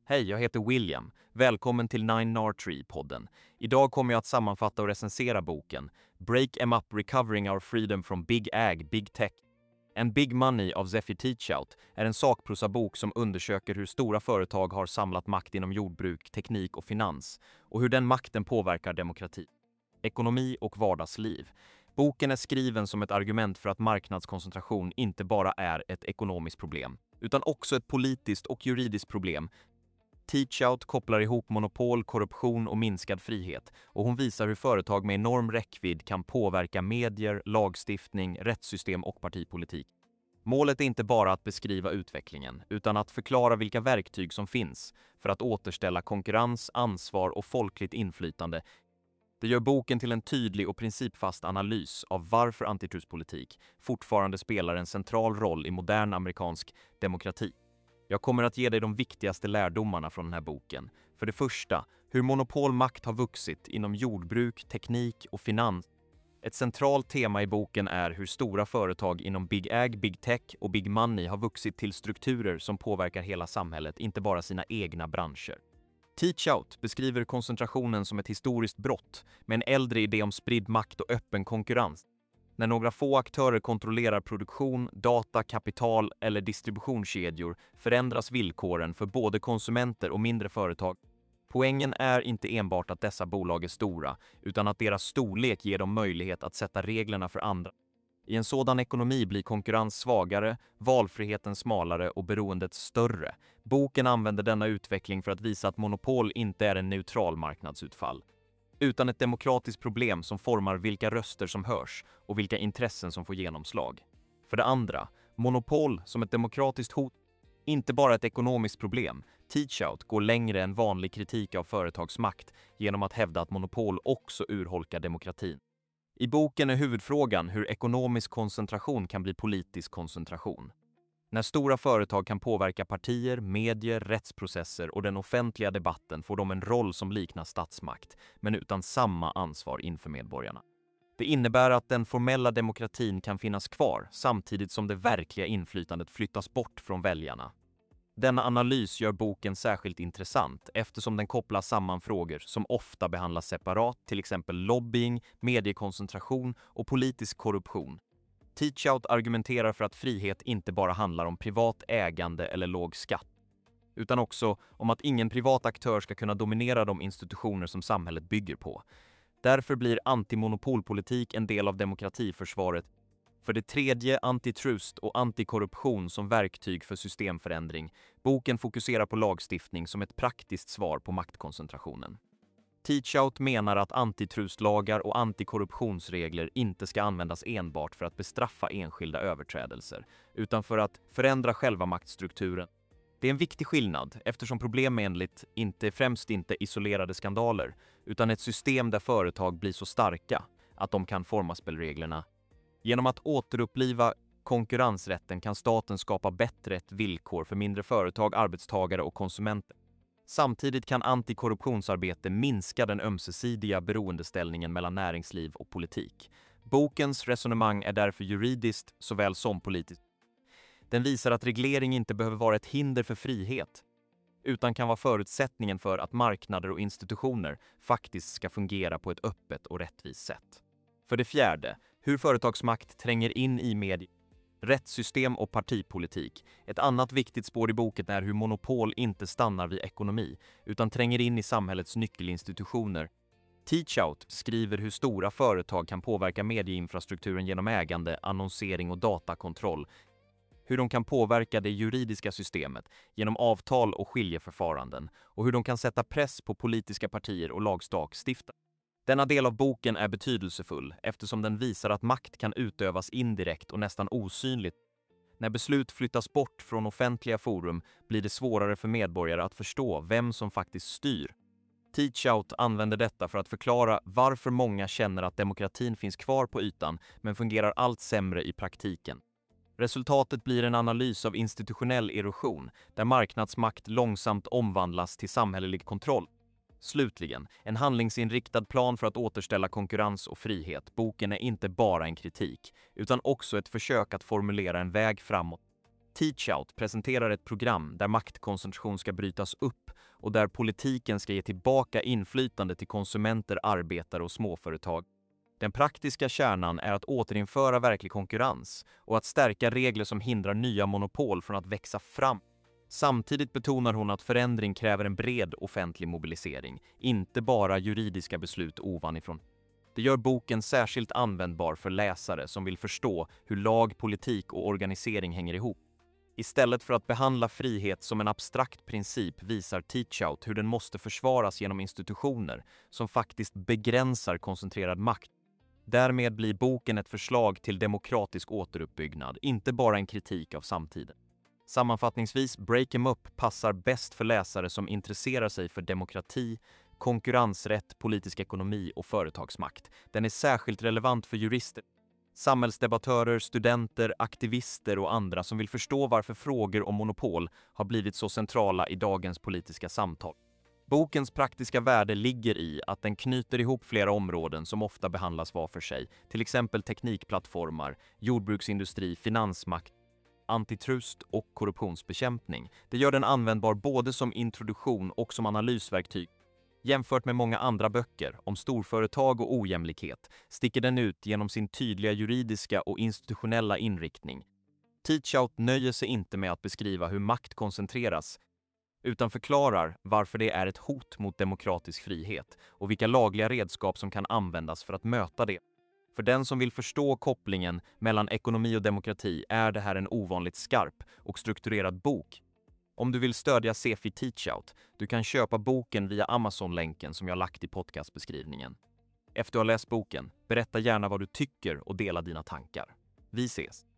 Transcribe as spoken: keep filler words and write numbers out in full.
Hej, jag heter William. Välkommen till Nine Nar Tree-podden. Idag kommer jag att sammanfatta och recensera boken Break 'em Up Recovering Our Freedom from Big Ag, Big Tech and Big Money av Zephyr Teachout är en sakprosabok som undersöker hur stora företag har samlat makt inom jordbruk, teknik och finans och hur den makten påverkar demokrati, ekonomi och vardagsliv. Boken är skriven som ett argument för att marknadskoncentration inte bara är ett ekonomiskt problem, utan också ett politiskt och juridiskt problem. Teachout kopplar ihop monopol, korruption och minskad frihet, och hon visar hur företag med enorm räckvidd kan påverka medier, lagstiftning, rättssystem och partipolitik. Målet är inte bara att beskriva utvecklingen, utan att förklara vilka verktyg som finns för att återställa konkurrens, ansvar och folkligt inflytande. Det gör boken till en tydlig och principfast analys av varför antitrustpolitik fortfarande spelar en central roll i modern amerikansk demokrati. Jag kommer att ge dig de viktigaste lärdomarna från den här boken. För det första, hur monopolmakt har vuxit inom jordbruk, teknik och finans. Ett centralt tema i boken är hur stora företag inom Big Ag, Big Tech och Big Money har vuxit till strukturer som påverkar hela samhället, inte bara sina egna branscher. Teachout beskriver koncentrationen som ett historiskt brott med en äldre idé om spridd makt och öppen konkurrens. När några få aktörer kontrollerar produktion, data, kapital eller distributionskedjor förändras villkoren för både konsumenter och mindre företag. Poängen är inte enbart att dessa bolag är stora, utan att deras storlek ger dem möjlighet att sätta reglerna för andra. I en sådan ekonomi blir konkurrens svagare, valfriheten smalare och beroendet större. Boken använder denna utveckling för att visa att monopol inte är en neutral marknadsutfall, utan ett demokratiskt problem som formar vilka röster som hörs och vilka intressen som får genomslag. För det andra, monopol som ett demokratiskt hot, inte bara ett ekonomiskt problem. Teachout går längre än vanlig kritik av företagsmakt genom att hävda att monopol också urholkar demokratin. I boken är huvudfrågan hur ekonomisk koncentration kan bli politisk koncentration. När stora företag kan påverka partier, medier, rättsprocesser och den offentliga debatten får de en roll som liknar statsmakt, men utan samma ansvar inför medborgarna. Det innebär att den formella demokratin kan finnas kvar samtidigt som det verkliga inflytandet flyttas bort från väljarna. Denna analys gör boken särskilt intressant eftersom den kopplar samman frågor som ofta behandlas separat, till exempel lobbying, mediekoncentration och politisk korruption. Teachout argumenterar för att frihet inte bara handlar om privat ägande eller låg skatt, utan också om att ingen privat aktör ska kunna dominera de institutioner som samhället bygger på. Därför blir antimonopolpolitik en del av demokratiförsvaret. För det tredje, antitrust och antikorruption som verktyg för systemförändring. Boken fokuserar på lagstiftning som ett praktiskt svar på maktkoncentrationen. Teachout menar att antitrustlagar och antikorruptionsregler inte ska användas enbart för att bestraffa enskilda överträdelser, utan för att förändra själva maktstrukturen. Det är en viktig skillnad eftersom problem enligt inte främst inte isolerade skandaler, utan ett system där företag blir så starka att de kan forma spelreglerna. Genom att återuppliva konkurrensrätten kan staten skapa bättre villkor för mindre företag, arbetstagare och konsumenter. Samtidigt kan antikorruptionsarbete minska den ömsesidiga beroendeställningen mellan näringsliv och politik. Bokens resonemang är därför juridiskt såväl som politiskt. Den visar att reglering inte behöver vara ett hinder för frihet, utan kan vara förutsättningen för att marknader och institutioner faktiskt ska fungera på ett öppet och rättvist sätt. För det fjärde, hur företagsmakt tränger in i medier, rättssystem och partipolitik. Ett annat viktigt spår i boken är hur monopol inte stannar vid ekonomi, utan tränger in i samhällets nyckelinstitutioner. Teachout skriver hur stora företag kan påverka medieinfrastrukturen genom ägande, annonsering och datakontroll. Hur de kan påverka det juridiska systemet genom avtal och skiljeförfaranden, och hur de kan sätta press på politiska partier och lagstiftare. Denna del av boken är betydelsefull eftersom den visar att makt kan utövas indirekt och nästan osynligt. När beslut flyttas bort från offentliga forum blir det svårare för medborgare att förstå vem som faktiskt styr. Teachout använder detta för att förklara varför många känner att demokratin finns kvar på ytan men fungerar allt sämre i praktiken. Resultatet blir en analys av institutionell erosion där marknadsmakt långsamt omvandlas till samhällelig kontroll. Slutligen, en handlingsinriktad plan för att återställa konkurrens och frihet. Boken är inte bara en kritik, utan också ett försök att formulera en väg framåt. Teach Out presenterar ett program där maktkoncentration ska brytas upp och där politiken ska ge tillbaka inflytande till konsumenter, arbetare och småföretag. Den praktiska kärnan är att återinföra verklig konkurrens och att stärka regler som hindrar nya monopol från att växa fram. Samtidigt betonar hon att förändring kräver en bred offentlig mobilisering, inte bara juridiska beslut ovanifrån. Det gör boken särskilt användbar för läsare som vill förstå hur lag, politik och organisering hänger ihop. Istället för att behandla frihet som en abstrakt princip visar Teach Out hur den måste försvaras genom institutioner som faktiskt begränsar koncentrerad makt. Därmed blir boken ett förslag till demokratisk återuppbyggnad, inte bara en kritik av samtiden. Sammanfattningsvis, Break 'em Up passar bäst för läsare som intresserar sig för demokrati, konkurrensrätt, politisk ekonomi och företagsmakt. Den är särskilt relevant för jurister, samhällsdebattörer, studenter, aktivister och andra som vill förstå varför frågor om monopol har blivit så centrala i dagens politiska samtal. Bokens praktiska värde ligger i att den knyter ihop flera områden som ofta behandlas var för sig, till exempel teknikplattformar, jordbruksindustri, finansmakt, antitrust och korruptionsbekämpning. Det gör den användbar både som introduktion och som analysverktyg. Jämfört med många andra böcker om storföretag och ojämlikhet sticker den ut genom sin tydliga juridiska och institutionella inriktning. Teach Out nöjer sig inte med att beskriva hur makt koncentreras, utan förklarar varför det är ett hot mot demokratisk frihet och vilka lagliga redskap som kan användas för att möta det. För den som vill förstå kopplingen mellan ekonomi och demokrati är det här en ovanligt skarp och strukturerad bok. Om du vill stödja Sefi Teach Out, du kan köpa boken via Amazon-länken som jag lagt i podcastbeskrivningen. Efter att ha läst boken, berätta gärna vad du tycker och dela dina tankar. Vi ses!